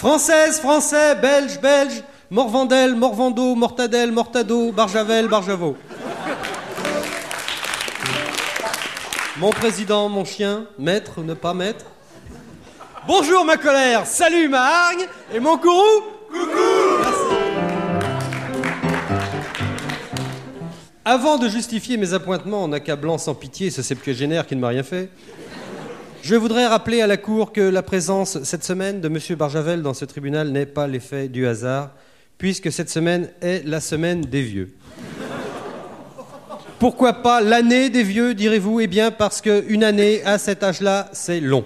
Française, Français, Belge, Belge, Morvandel, Morvando, Mortadelle, Mortado, Barjavel, Barjavo. Mon président, mon chien, maître ou ne pas maître. Bonjour ma colère, salut ma hargne, et mon courroux, coucou. Merci. Avant de justifier mes appointements en accablant sans pitié ce septuagénaire qui ne m'a rien fait, je voudrais rappeler à la Cour que la présence cette semaine de M. Barjavel dans ce tribunal n'est pas l'effet du hasard, puisque cette semaine est la semaine des vieux. Pourquoi pas l'année des vieux, direz-vous? Eh bien, parce qu'une année, à cet âge-là, c'est long.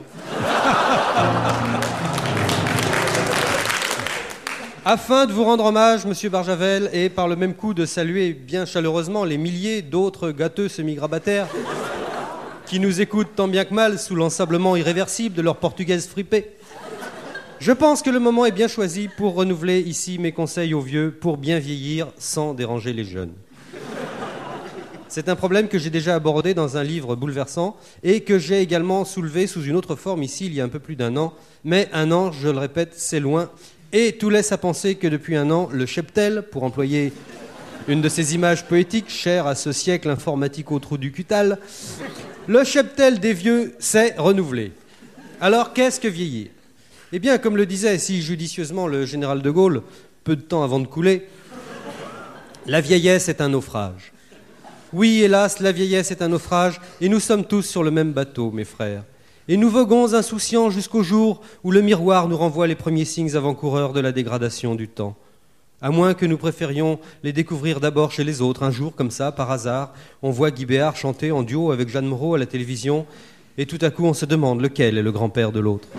Afin de vous rendre hommage, Monsieur Barjavel, et par le même coup de saluer bien chaleureusement les milliers d'autres gâteux semi-grabataires qui nous écoutent tant bien que mal sous l'ensablement irréversible de leur portugaise fripée, je pense que le moment est bien choisi pour renouveler ici mes conseils aux vieux pour bien vieillir sans déranger les jeunes. C'est un problème que j'ai déjà abordé dans un livre bouleversant et que j'ai également soulevé sous une autre forme ici il y a un peu plus d'un an. Mais un an, je le répète, c'est loin. Et tout laisse à penser que depuis un an, le cheptel, pour employer une de ces images poétiques chères à ce siècle informatique au trou du cutal, le cheptel des vieux s'est renouvelé. Alors qu'est-ce que vieillir? Eh bien, comme le disait si judicieusement le général de Gaulle, peu de temps avant de couler, la vieillesse est un naufrage. Oui, hélas, la vieillesse est un naufrage, et nous sommes tous sur le même bateau, mes frères. Et nous voguons insouciants jusqu'au jour où le miroir nous renvoie les premiers signes avant-coureurs de la dégradation du temps. À moins que nous préférions les découvrir d'abord chez les autres. Un jour, comme ça, par hasard, on voit Guy Béard chanter en duo avec Jeanne Moreau à la télévision, et tout à coup on se demande lequel est le grand-père de l'autre.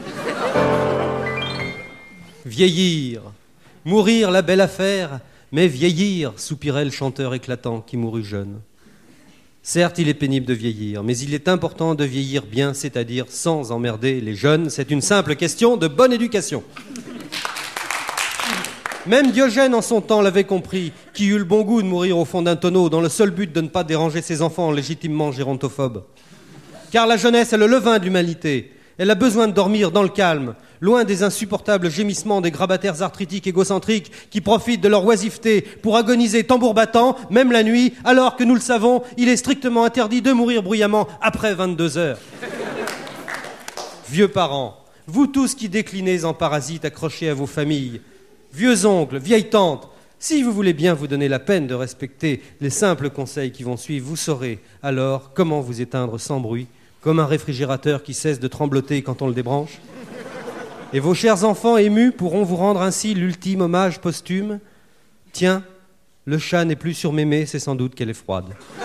Vieillir, mourir la belle affaire, mais vieillir, soupirait le chanteur éclatant qui mourut jeune. Certes, il est pénible de vieillir, mais il est important de vieillir bien, c'est-à-dire sans emmerder les jeunes. C'est une simple question de bonne éducation. Même Diogène, en son temps, l'avait compris, qui eut le bon goût de mourir au fond d'un tonneau dans le seul but de ne pas déranger ses enfants légitimement gérontophobes. Car la jeunesse est le levain de l'humanité. Elle a besoin de dormir dans le calme, loin des insupportables gémissements des grabataires arthritiques égocentriques qui profitent de leur oisiveté pour agoniser tambour battant, même la nuit, alors que nous le savons, il est strictement interdit de mourir bruyamment après 22 heures. Vieux parents, vous tous qui déclinez en parasites accrochés à vos familles, vieux oncles, vieilles tantes, si vous voulez bien vous donner la peine de respecter les simples conseils qui vont suivre, vous saurez alors comment vous éteindre sans bruit, comme un réfrigérateur qui cesse de trembloter quand on le débranche. Et vos chers enfants émus pourront vous rendre ainsi l'ultime hommage posthume. Tiens, le chat n'est plus sur mémé, c'est sans doute qu'elle est froide.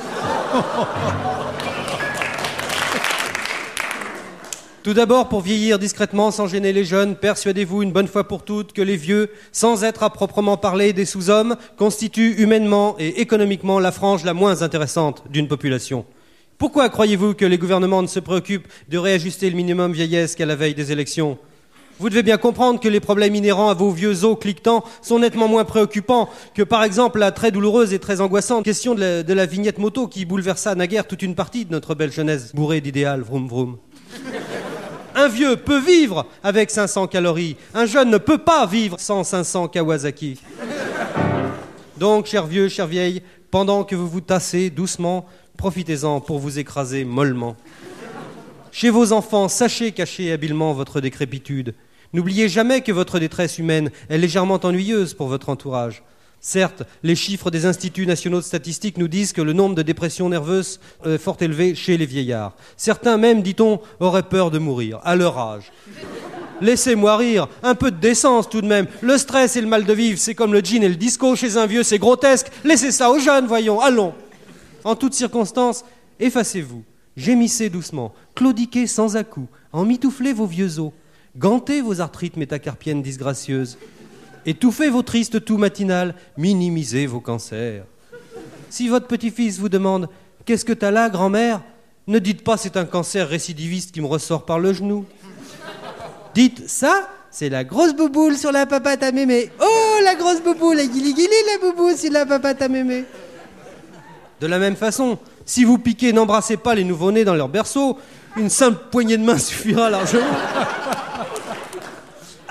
Tout d'abord, pour vieillir discrètement sans gêner les jeunes, persuadez-vous une bonne fois pour toutes que les vieux, sans être à proprement parler des sous-hommes, constituent humainement et économiquement la frange la moins intéressante d'une population. Pourquoi croyez-vous que les gouvernements ne se préoccupent de réajuster le minimum vieillesse qu'à la veille des élections ? Vous devez bien comprendre que les problèmes inhérents à vos vieux os cliquetants sont nettement moins préoccupants que, par exemple, la très douloureuse et très angoissante question de la vignette moto qui bouleversa naguère toute une partie de notre belle jeunesse bourrée d'idéal, vroom vroom. Un vieux peut vivre avec 500 calories. Un jeune ne peut pas vivre sans 500 Kawasaki. Donc, chers vieux, chères vieilles, pendant que vous vous tassez doucement, profitez-en pour vous écraser mollement. Chez vos enfants, sachez cacher habilement votre décrépitude. N'oubliez jamais que votre détresse humaine est légèrement ennuyeuse pour votre entourage. Certes, les chiffres des instituts nationaux de statistiques nous disent que le nombre de dépressions nerveuses est fort élevé chez les vieillards. Certains même, dit-on, auraient peur de mourir, à leur âge. Laissez-moi rire, un peu de décence tout de même. Le stress et le mal de vivre, c'est comme le gin et le disco. Chez un vieux, c'est grotesque. Laissez ça aux jeunes, voyons, allons. En toutes circonstances, effacez-vous, gémissez doucement, claudiquez sans à-coups, emmitouflez vos vieux os, gantez vos arthrites métacarpiennes disgracieuses, étouffez vos tristes toux matinales, minimisez vos cancers. Si votre petit-fils vous demande « Qu'est-ce que t'as là, grand-mère ?» ne dites pas « C'est un cancer récidiviste qui me ressort par le genou ». Dites « Ça, c'est la grosse bouboule sur la papate à mémé. Oh, la grosse bouboule, la guili-guili, la bouboule sur la papate à mémé. » De la même façon, si vous piquez, n'embrassez pas les nouveau-nés dans leur berceau. Une simple poignée de main suffira largement.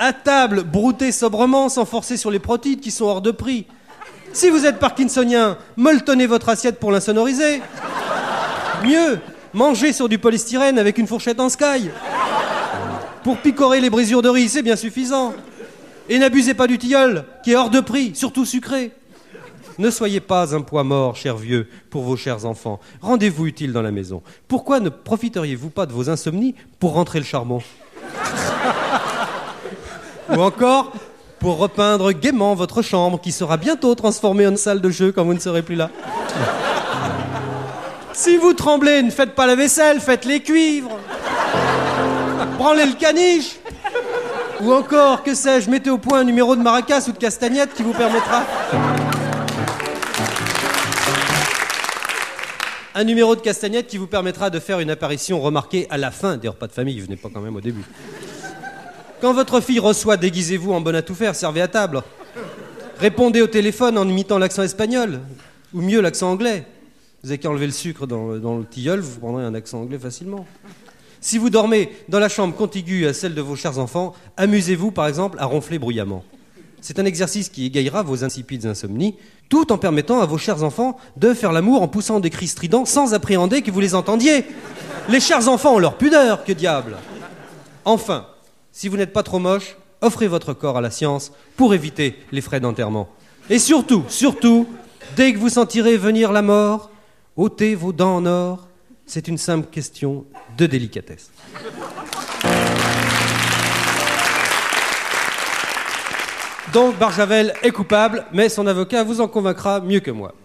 À table, broutez sobrement sans forcer sur les protides qui sont hors de prix. Si vous êtes parkinsonien, molletonnez votre assiette pour l'insonoriser. Mieux, mangez sur du polystyrène avec une fourchette en sky. Pour picorer les brisures de riz, c'est bien suffisant. Et n'abusez pas du tilleul, qui est hors de prix, surtout sucré. Ne soyez pas un poids mort, cher vieux, pour vos chers enfants. Rendez-vous utile dans la maison. Pourquoi ne profiteriez-vous pas de vos insomnies pour rentrer le charbon? Ou encore, pour repeindre gaiement votre chambre, qui sera bientôt transformée en salle de jeu quand vous ne serez plus là. Si vous tremblez, ne faites pas la vaisselle, faites les cuivres. Branlez le caniche. Ou encore, que sais-je, mettez au point un numéro de maracas ou de castagnette qui vous permettra... Un numéro de castagnette qui vous permettra de faire une apparition remarquée à la fin des repas de famille. Venez pas quand même au début. Quand votre fille reçoit, déguisez-vous en bonne à tout faire, servez à table. Répondez au téléphone en imitant l'accent espagnol, ou mieux l'accent anglais. Vous avez qu'à enlever le sucre dans le tilleul, vous prendrez un accent anglais facilement. Si vous dormez dans la chambre contiguë à celle de vos chers enfants, amusez-vous par exemple à ronfler bruyamment. C'est un exercice qui égayera vos insipides insomnies, tout en permettant à vos chers enfants de faire l'amour en poussant des cris stridents sans appréhender que vous les entendiez. Les chers enfants ont leur pudeur, que diable. Enfin, si vous n'êtes pas trop moche, offrez votre corps à la science pour éviter les frais d'enterrement. Et surtout, dès que vous sentirez venir la mort, ôtez vos dents en or. C'est une simple question de délicatesse. Donc Barjavel est coupable, mais son avocat vous en convaincra mieux que moi.